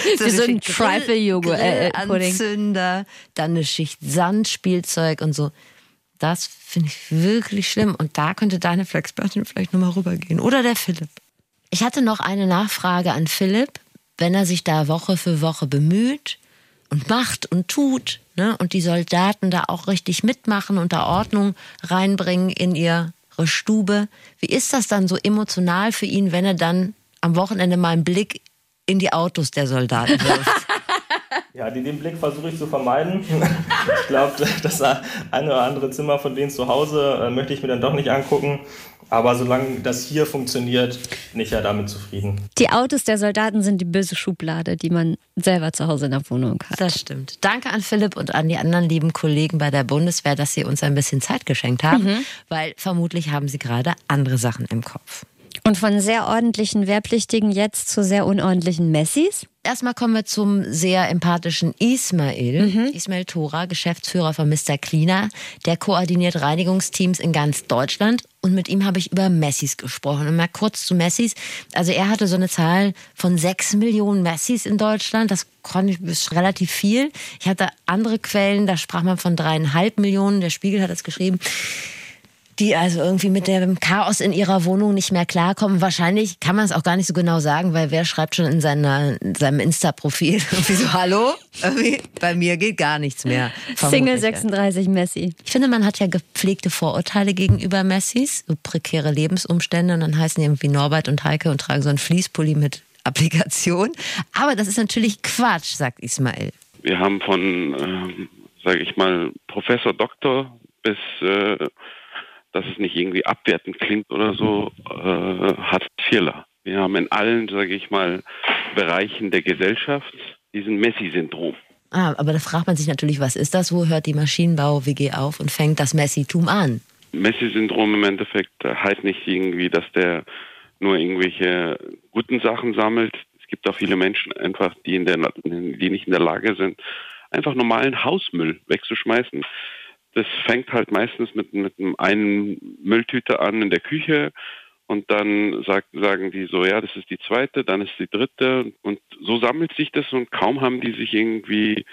So Wie so ein Grill- Trifle-Joghurt-Pudding. Grillanzünder, dann eine Schicht Sandspielzeug und so. Das finde ich wirklich schlimm. Und da könnte deine Flexpertin vielleicht nochmal rübergehen. Oder der Philipp. Ich hatte noch eine Nachfrage an Philipp. Wenn er sich da Woche für Woche bemüht und macht und tut, ne, und die Soldaten da auch richtig mitmachen und da Ordnung reinbringen in ihre Stube, wie ist das dann so emotional für ihn, wenn er dann am Wochenende mal einen Blick in die Autos der Soldaten wirft? Ja, den Blick versuche ich zu vermeiden. Ich glaube, das eine oder andere Zimmer von denen zu Hause äh, möchte ich mir dann doch nicht angucken. Aber solange das hier funktioniert, bin ich ja damit zufrieden. Die Autos der Soldaten sind die böse Schublade, die man selber zu Hause in der Wohnung hat. Das stimmt. Danke an Philipp und an die anderen lieben Kollegen bei der Bundeswehr, dass sie uns ein bisschen Zeit geschenkt haben, mhm. weil vermutlich haben sie gerade andere Sachen im Kopf. Und von sehr ordentlichen Wehrpflichtigen jetzt zu sehr unordentlichen Messis? Erstmal kommen wir zum sehr empathischen Ismail. Mhm. Ismail Tora, Geschäftsführer von Mister Cleaner. Der koordiniert Reinigungsteams in ganz Deutschland. Und mit ihm habe ich über Messis gesprochen. Und mal kurz zu Messis. Also er hatte so eine Zahl von sechs Millionen Messis in Deutschland. Das ist relativ viel. Ich hatte andere Quellen, da sprach man von dreieinhalb Millionen. Der Spiegel hat das geschrieben. Die also irgendwie mit dem Chaos in ihrer Wohnung nicht mehr klarkommen. Wahrscheinlich kann man es auch gar nicht so genau sagen, weil wer schreibt schon in, seiner, in seinem Insta-Profil irgendwie so, hallo, irgendwie, bei mir geht gar nichts mehr. Single sechsunddreißig Messi. Ich finde, man hat ja gepflegte Vorurteile gegenüber Messis, so prekäre Lebensumstände und dann heißen die irgendwie Norbert und Heike und tragen so einen Fließpulli mit Applikation. Aber das ist natürlich Quatsch, sagt Ismail. Wir haben von, ähm, sage ich mal, Professor Doktor bis... Äh, dass es nicht irgendwie abwertend klingt oder so, äh, hat Vierler. Wir haben in allen, sage ich mal, Bereichen der Gesellschaft diesen Messi-Syndrom. Ah, aber da fragt man sich natürlich, was ist das? Wo hört die Maschinenbau-W G auf und fängt das Messi-Tum an? Messi-Syndrom im Endeffekt heißt nicht irgendwie, dass der nur irgendwelche guten Sachen sammelt. Es gibt auch viele Menschen einfach, die, in der, die nicht in der Lage sind, einfach normalen Hausmüll wegzuschmeißen. Das fängt halt meistens mit, mit einem einen Mülltüte an in der Küche und dann sagt, sagen die so, ja, das ist die zweite, dann ist die dritte und so sammelt sich das und kaum haben die sich irgendwie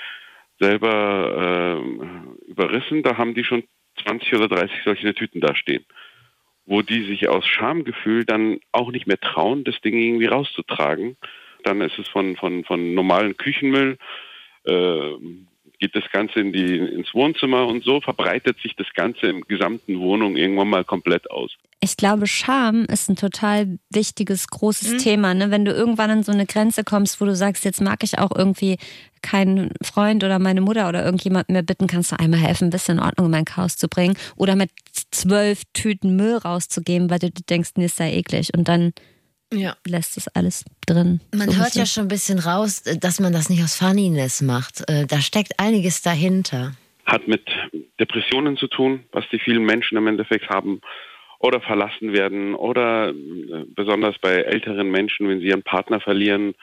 selber äh, überrissen, da haben die schon zwanzig oder dreißig solche Tüten da stehen, wo die sich aus Schamgefühl dann auch nicht mehr trauen, das Ding irgendwie rauszutragen. Dann ist es von, von, von normalen Küchenmüll, äh, geht das Ganze in die, ins Wohnzimmer und so verbreitet sich das Ganze im gesamten Wohnung irgendwann mal komplett aus. Ich glaube, Scham ist ein total wichtiges, großes mhm. Thema. Ne? Wenn du irgendwann an so eine Grenze kommst, wo du sagst, jetzt mag ich auch irgendwie keinen Freund oder meine Mutter oder irgendjemand mehr bitten, kannst du einmal helfen, ein bisschen in Ordnung in mein Chaos zu bringen. Oder mit zwölf Tüten Müll rauszugeben, weil du denkst, nee, ist ja eklig. Und dann ja. lässt es alles drin. Man so hört ja schon ein bisschen raus, dass man das nicht aus Funniness macht. Da steckt einiges dahinter. Hat mit Depressionen zu tun, was die vielen Menschen im Endeffekt haben oder verlassen werden oder besonders bei älteren Menschen, wenn sie ihren Partner verlieren,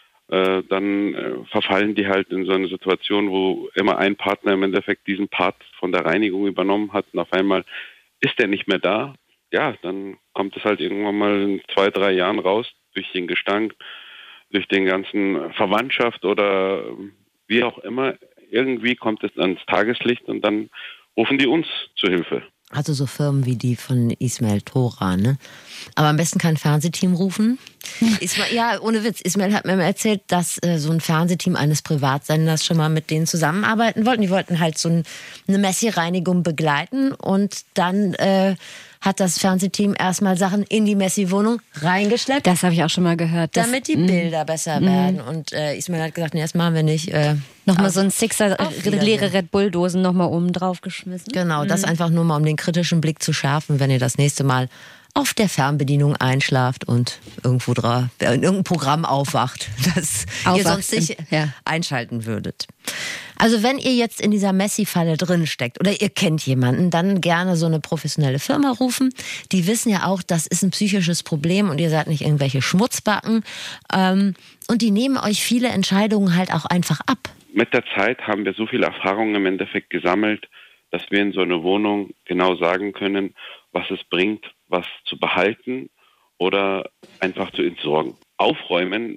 dann verfallen die halt in so eine Situation, wo immer ein Partner im Endeffekt diesen Part von der Reinigung übernommen hat und auf einmal ist er nicht mehr da. Ja, dann kommt es halt irgendwann mal in zwei, drei Jahren raus, durch den Gestank, durch den ganzen Verwandtschaft oder wie auch immer. Irgendwie kommt es ans Tageslicht und dann rufen die uns zu Hilfe. Also so Firmen wie die von Ismail Tora, ne? Aber am besten kein Fernsehteam rufen. Ismail, ja, ohne Witz. Ismail hat mir mal erzählt, dass äh, so ein Fernsehteam eines Privatsenders schon mal mit denen zusammenarbeiten wollten. Die wollten halt so ein, eine Messi-Reinigung begleiten und dann äh, hat das Fernsehteam erstmal Sachen in die Messi-Wohnung reingeschleppt. Das habe ich auch schon mal gehört. Das, damit die Bilder besser mm. werden. Und äh, Ismail hat gesagt, nee, das machen wir nicht. Äh, nochmal so ein Sixer, leere Red Bull-Dosen nochmal oben drauf geschmissen. Genau, mm. das einfach nur mal, um den kritischen Blick zu schärfen, wenn ihr das nächste Mal auf der Fernbedienung einschlaft und irgendwo drauf, in irgendeinem Programm aufwacht, das aufwacht ihr sonst nicht ja. einschalten würdet. Also wenn ihr jetzt in dieser Messi-Falle drin steckt oder ihr kennt jemanden, dann gerne so eine professionelle Firma rufen. Die wissen ja auch, das ist ein psychisches Problem und ihr seid nicht irgendwelche Schmutzbacken. Und die nehmen euch viele Entscheidungen halt auch einfach ab. Mit der Zeit haben wir so viel Erfahrung im Endeffekt gesammelt, dass wir in so einer Wohnung genau sagen können, was es bringt, was zu behalten oder einfach zu entsorgen. Aufräumen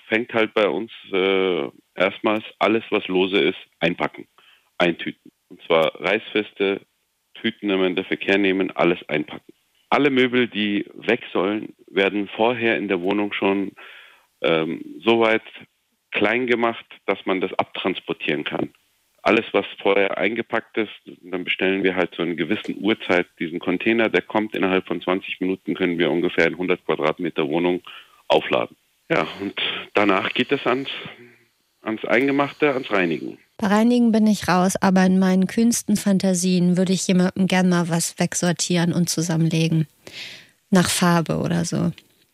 fängt halt bei uns äh, erstmals alles, was lose ist, einpacken, eintüten. Und zwar reißfeste Tüten im Endeffekt hernehmen, alles einpacken. Alle Möbel, die weg sollen, werden vorher in der Wohnung schon ähm, so weit klein gemacht, dass man das abtransportieren kann. Alles, was vorher eingepackt ist, dann bestellen wir halt zu einer gewissen Uhrzeit diesen Container, der kommt innerhalb von zwanzig Minuten, können wir ungefähr in hundert Quadratmeter Wohnung aufladen. Ja, und danach geht es ans, ans Eingemachte, ans Reinigen. Bei Reinigen bin ich raus, aber in meinen kühnsten Fantasien würde ich jemandem gerne mal was wegsortieren und zusammenlegen. Nach Farbe oder so.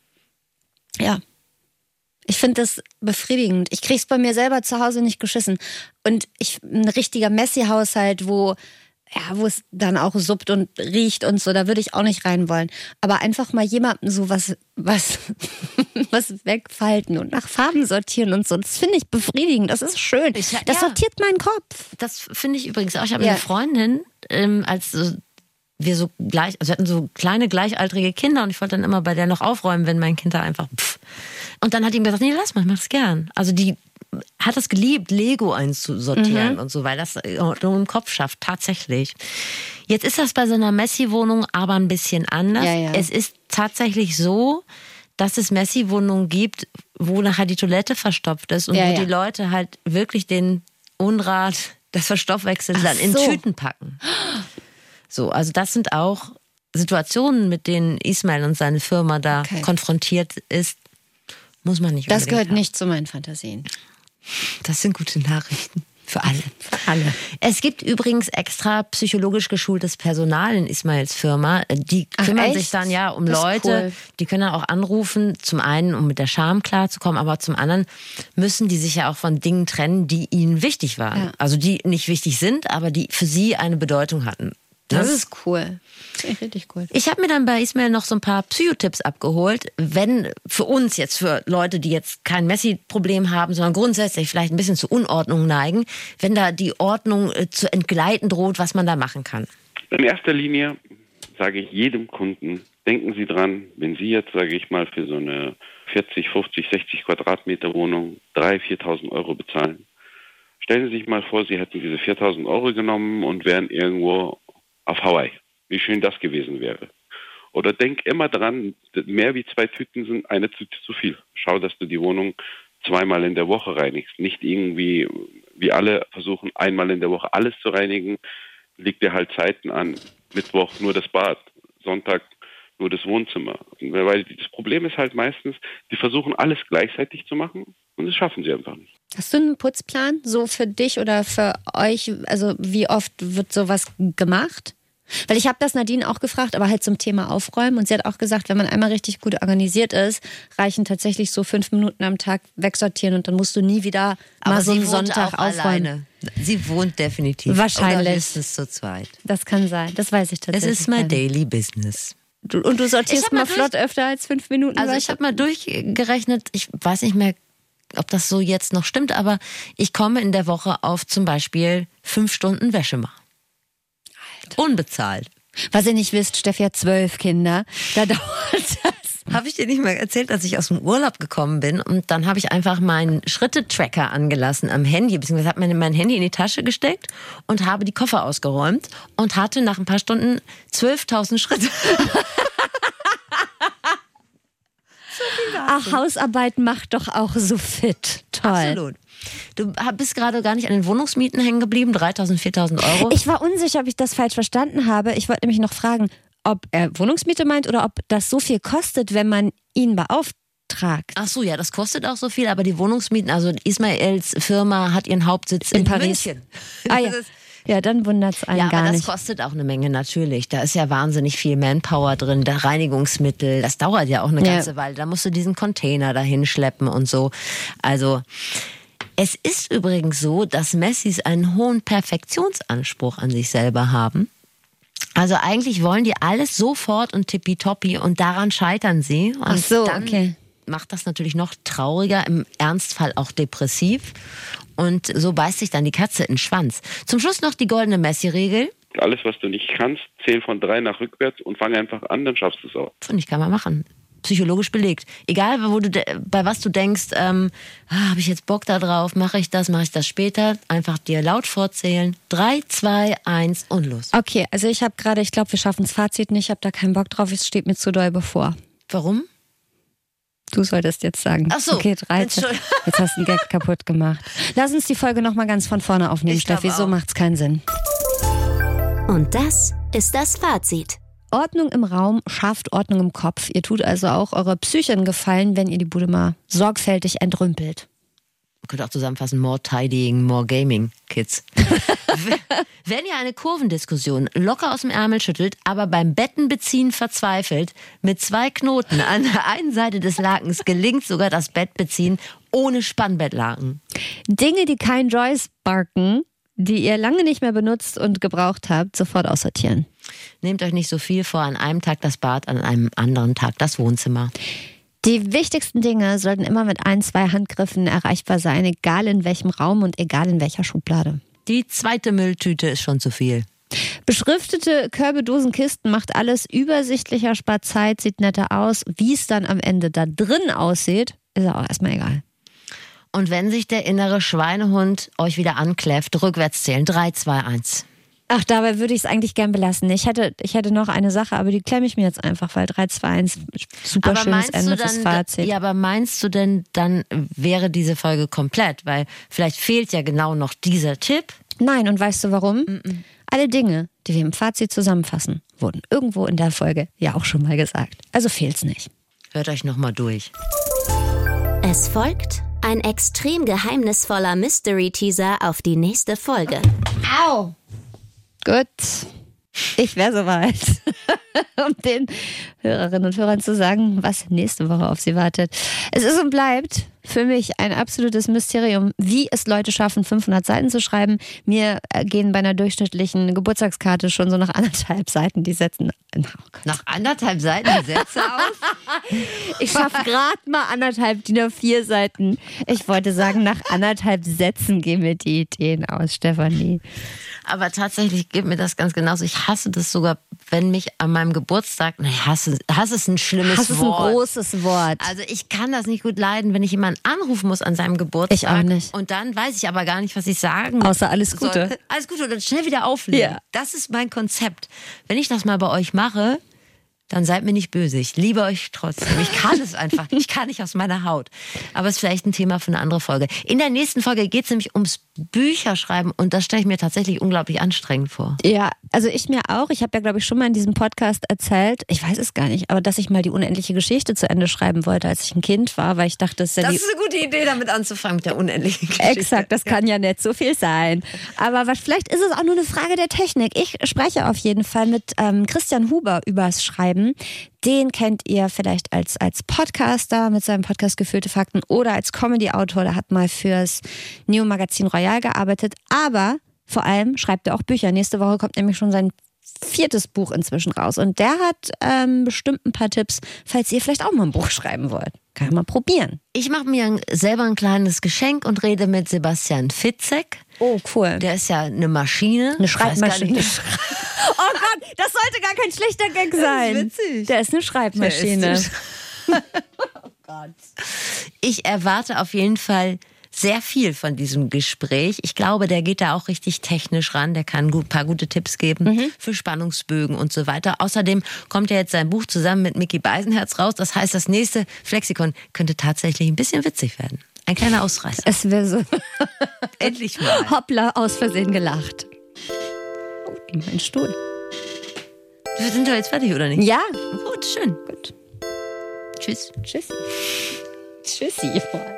Ja. Ich finde das befriedigend. Ich krieg's bei mir selber zu Hause nicht geschissen. Und ich, ein richtiger Messi-Haushalt, wo, ja, wo es dann auch suppt und riecht und so, da würde ich auch nicht rein wollen. Aber einfach mal jemandem so was, was, was wegfalten und nach Farben sortieren und so. Das finde ich befriedigend. Das ist schön. Ich, das ja, sortiert meinen Kopf. Das finde ich übrigens auch. Ich habe Ja. eine Freundin, ähm, als äh, wir so gleich, also wir hatten so kleine gleichaltrige Kinder und ich wollte dann immer bei der noch aufräumen, wenn mein Kind da einfach pff. Und dann hat die mir gesagt, nee, lass mal, ich mach das gern. Also die hat es geliebt, Lego einzusortieren Mhm. und so, weil das Ordnung im Kopf schafft, tatsächlich. Jetzt ist das bei so einer Messi-Wohnung aber ein bisschen anders. Ja, ja. Es ist tatsächlich so, dass es Messi-Wohnungen gibt, wo nachher die Toilette verstopft ist und Ja, wo ja. die Leute halt wirklich den Unrat, das Verstoffwechsel dann in so. Tüten packen. So, also das sind auch Situationen, mit denen Ismail und seine Firma da Okay. konfrontiert ist, muss man nicht Das unbedingt gehört haben. nicht zu meinen Fantasien. Das sind gute Nachrichten. Für alle. Für alle. Es gibt übrigens extra psychologisch geschultes Personal in Ismails Firma. Die Ach, kümmern echt? sich dann ja um Das ist Leute, cool. die können dann auch anrufen, zum einen, um mit der Scham klarzukommen, aber zum anderen müssen die sich ja auch von Dingen trennen, die ihnen wichtig waren. Ja. Also die nicht wichtig sind, aber die für sie eine Bedeutung hatten. Das ist cool. Das ist richtig cool. Ich habe mir dann bei Ismail noch so ein paar Psychotipps abgeholt, wenn für uns jetzt, für Leute, die jetzt kein Messi-Problem haben, sondern grundsätzlich vielleicht ein bisschen zu Unordnung neigen, wenn da die Ordnung äh, zu entgleiten droht, was man da machen kann. In erster Linie sage ich jedem Kunden, denken Sie dran, wenn Sie jetzt, sage ich mal, für so eine vierzig, fünfzig, sechzig Quadratmeter Wohnung dreitausend, viertausend Euro bezahlen. Stellen Sie sich mal vor, Sie hätten diese viertausend Euro genommen und wären irgendwo auf Hawaii. Wie schön das gewesen wäre. Oder denk immer dran, mehr wie zwei Tüten sind eine Tüte zu viel. Schau, dass du die Wohnung zweimal in der Woche reinigst. Nicht irgendwie, wie alle versuchen, einmal in der Woche alles zu reinigen. Liegt dir halt Zeiten an. Mittwoch nur das Bad, Sonntag nur das Wohnzimmer. Weil das Problem ist halt meistens, die versuchen alles gleichzeitig zu machen und das schaffen sie einfach nicht. Hast du einen Putzplan so für dich oder für euch? Also wie oft wird sowas gemacht? Weil ich habe das Nadine auch gefragt, aber halt zum Thema Aufräumen. Und sie hat auch gesagt, wenn man einmal richtig gut organisiert ist, reichen tatsächlich so fünf Minuten am Tag wegsortieren und dann musst du nie wieder mal so einen Sonntag aufräumen. Alleine. Sie wohnt definitiv. Wahrscheinlich. Oder höchstens zu zweit. Das kann sein, das weiß ich Es tatsächlich. ist my nicht. daily business. Du, und du Ich sortierst hab mal mal durch- flott öfter als fünf Minuten. Also weißt ich du? habe mal durchgerechnet, ich weiß nicht mehr, ob das so jetzt noch stimmt, aber ich komme in der Woche auf zum Beispiel fünf Stunden Wäsche machen. Unbezahlt. Was ihr nicht wisst, Steffi hat zwölf Kinder. Da dauert das. Habe ich dir nicht mal erzählt, dass ich aus dem Urlaub gekommen bin und dann habe ich einfach meinen Schritte-Tracker angelassen am Handy, beziehungsweise habe mein, mein Handy in die Tasche gesteckt und habe die Koffer ausgeräumt und hatte nach ein paar Stunden zwölftausend Schritte. Ach, Hausarbeit macht doch auch so fit. Toll. Absolut. Du bist gerade gar nicht an den Wohnungsmieten hängen geblieben, dreitausend, viertausend Euro. Ich war unsicher, ob ich das falsch verstanden habe. Ich wollte nämlich noch fragen, ob er Wohnungsmiete meint oder ob das so viel kostet, wenn man ihn beauftragt. Ach so, ja, das kostet auch so viel, aber die Wohnungsmieten, also Ismails Firma hat ihren Hauptsitz in, In Paris. München. Ah ja, ja dann wundert es einen Ja, gar aber das nicht. kostet auch eine Menge natürlich. Da ist ja wahnsinnig viel Manpower drin, da Reinigungsmittel, das dauert ja auch eine Ja. ganze Weile. Da musst du diesen Container dahin schleppen und so. Also es ist übrigens so, dass Messis einen hohen Perfektionsanspruch an sich selber haben. Also eigentlich wollen die alles sofort und tippitoppi und daran scheitern sie. Und Ach so, dann okay. macht das natürlich noch trauriger, im Ernstfall auch depressiv. Und so beißt sich dann die Katze in den Schwanz. Zum Schluss noch die goldene Messi-Regel. Alles, was du nicht kannst, zähl von drei nach rückwärts und fang einfach an, dann schaffst du es auch. Finde ich, kann man machen. psychologisch belegt. Egal, wo du de- bei was du denkst, ähm, ah, habe ich jetzt Bock da drauf, mache ich das, mache ich das später, einfach dir laut vorzählen. Drei, zwei, eins und los. Okay, also ich habe gerade, ich glaube, wir schaffen das Fazit nicht, ich habe da keinen Bock drauf, es steht mir zu doll bevor. Warum? Du solltest jetzt sagen. Ach so. Okay, dreizehn. Jetzt hast du einen Gag kaputt gemacht. Lass uns die Folge nochmal ganz von vorne aufnehmen, Ich glaub Steffi. So auch. macht's keinen Sinn. Und das ist das Fazit. Ordnung im Raum schafft Ordnung im Kopf. Ihr tut also auch eurer Psyche einen Gefallen, wenn ihr die Bude mal sorgfältig entrümpelt. Man könnte auch zusammenfassen, more tidying, more gaming, Kids. Wenn ihr eine Kurvendiskussion locker aus dem Ärmel schüttelt, aber beim Bettenbeziehen verzweifelt, mit zwei Knoten an der einen Seite des Lakens gelingt sogar das Bettbeziehen ohne Spannbettlaken. Dinge, die kein Joy sparken, die ihr lange nicht mehr benutzt und gebraucht habt, sofort aussortieren. Nehmt euch nicht so viel vor, an einem Tag das Bad, an einem anderen Tag das Wohnzimmer. Die wichtigsten Dinge sollten immer mit ein, zwei Handgriffen erreichbar sein, egal in welchem Raum und egal in welcher Schublade. Die zweite Mülltüte ist schon zu viel. Beschriftete Körbe, Dosen, Kisten macht alles übersichtlicher, spart Zeit, sieht netter aus. Wie es dann am Ende da drin aussieht, ist auch erstmal egal. Und wenn sich der innere Schweinehund euch wieder ankläfft, rückwärts zählen. drei, zwei, eins. Ach, dabei würde ich es eigentlich gern belassen. Ich hätte, ich hätte noch eine Sache, aber die klemme ich mir jetzt einfach, weil drei, zwei, eins, super Aber schönes meinst Ende du fürs dann, Fazit. ja, aber meinst du denn, dann wäre diese Folge komplett? Weil vielleicht fehlt ja genau noch dieser Tipp. Nein, und weißt du warum? Mm-mm. Alle Dinge, die wir im Fazit zusammenfassen, wurden irgendwo in der Folge ja auch schon mal gesagt. Also fehlt's nicht. Hört euch nochmal durch. Es folgt ein extrem geheimnisvoller Mystery-Teaser auf die nächste Folge. Au! Gut, ich wäre soweit, um den Hörerinnen und Hörern zu sagen, was nächste Woche auf sie wartet. Es ist und bleibt für mich ein absolutes Mysterium, wie es Leute schaffen, fünfhundert Seiten zu schreiben. Mir gehen bei einer durchschnittlichen Geburtstagskarte schon so nach anderthalb Seiten die Sätze. Oh Gott. Nach anderthalb Seiten die Sätze auf? Ich schaffe gerade mal anderthalb D I N A vier Seiten. Ich wollte sagen, nach anderthalb Sätzen gehen mir die Ideen aus, Stefanie. Aber tatsächlich geht mir das ganz genauso. Ich hasse das sogar, wenn mich an meinem Geburtstag, naja, hasse, hasse ist ein schlimmes Das ist ein Wort. großes Wort. Also ich kann das nicht gut leiden, wenn ich jemanden anrufen muss an seinem Geburtstag. Ich auch nicht. Und dann weiß ich aber gar nicht, was ich sagen Außer alles Gute. soll. Alles Gute und dann schnell wieder auflegen. Ja. Das ist mein Konzept. Wenn ich das mal bei euch mache, dann seid mir nicht böse. Ich liebe euch trotzdem. Ich kann es einfach. Ich kann nicht aus meiner Haut. Aber es ist vielleicht ein Thema für eine andere Folge. In der nächsten Folge geht es nämlich ums Bücherschreiben und das stelle ich mir tatsächlich unglaublich anstrengend vor. Ja, also ich mir auch. Ich habe ja, glaube ich, schon mal in diesem Podcast erzählt, ich weiß es gar nicht, aber dass ich mal die unendliche Geschichte zu Ende schreiben wollte, als ich ein Kind war, weil ich dachte, das ist ja Das die... ist eine gute Idee, damit anzufangen mit der unendlichen Geschichte. Exakt, das kann ja nicht so viel sein. Aber was, vielleicht ist es auch nur eine Frage der Technik. Ich spreche auf jeden Fall mit ähm, Christian Huber übers Schreiben. Den kennt ihr vielleicht als, als Podcaster mit seinem Podcast Gefühlte Fakten oder als Comedy-Autor. Der hat mal fürs Neo-Magazin Royal gearbeitet. Aber vor allem schreibt er auch Bücher. Nächste Woche kommt nämlich schon sein viertes Buch inzwischen raus. Und der hat ähm, bestimmt ein paar Tipps, falls ihr vielleicht auch mal ein Buch schreiben wollt. Kann man mal probieren. Ich mache mir selber ein kleines Geschenk und rede mit Sebastian Fitzek. Oh, cool. Der ist ja eine Maschine. Eine Schreibmaschine. Ich weiß gar nicht. Oh Gott, das sollte gar kein schlechter Gag sein. Das ist witzig. Der ist eine Schreibmaschine. Oh Gott. Ich erwarte auf jeden Fall sehr viel von diesem Gespräch. Ich glaube, der geht da auch richtig technisch ran. Der kann ein paar gute Tipps geben mhm. für Spannungsbögen und so weiter. Außerdem kommt ja jetzt sein Buch zusammen mit Micky Beisenherz raus. Das heißt, das nächste Flexikon könnte tatsächlich ein bisschen witzig werden. Ein kleiner Ausreißer. Es wäre so. Endlich mal. Hoppla, aus Versehen gelacht. Oh, mein Stuhl. Wir sind doch jetzt fertig, oder nicht? Ja. Gut, schön. Gut. Tschüss. Tschüssi. Tschüssi.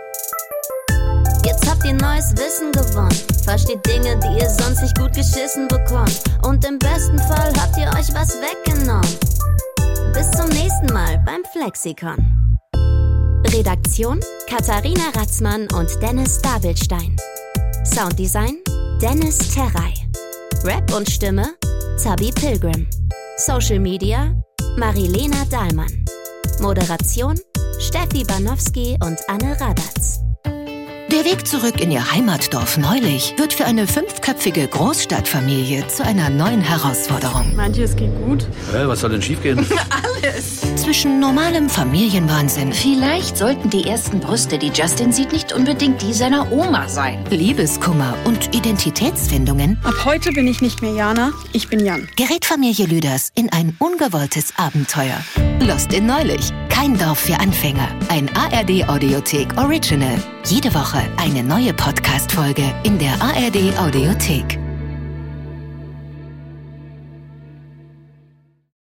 Jetzt habt ihr neues Wissen gewonnen. Versteht Dinge, die ihr sonst nicht gut geschissen bekommt. Und im besten Fall habt ihr euch was weggenommen. Bis zum nächsten Mal beim Flexikon. Redaktion: Katharina Ratzmann und Dennis Dabelstein. Sounddesign: Dennis Terrey. Rap und Stimme: Zabi Pilgrim. Social Media: Marilena Dahlmann. Moderation: Steffi Banowski und Anne Radatz. Der Weg zurück in ihr Heimatdorf Neulich wird für eine fünfköpfige Großstadtfamilie zu einer neuen Herausforderung. Meint ihr, es geht gut? Hä, was soll denn schiefgehen? Alles! Zwischen normalem Familienwahnsinn, Vielleicht sollten die ersten Brüste, die Justin sieht, nicht unbedingt die seiner Oma sein. Liebeskummer und Identitätsfindungen Ab heute bin ich nicht mehr Jana, ich bin Jan. gerät Familie Lüders in ein ungewolltes Abenteuer. Lost in Neulich. Kein Dorf für Anfänger. Ein A R D-Audiothek Original. Jede Woche eine neue Podcast-Folge in der A R D-Audiothek.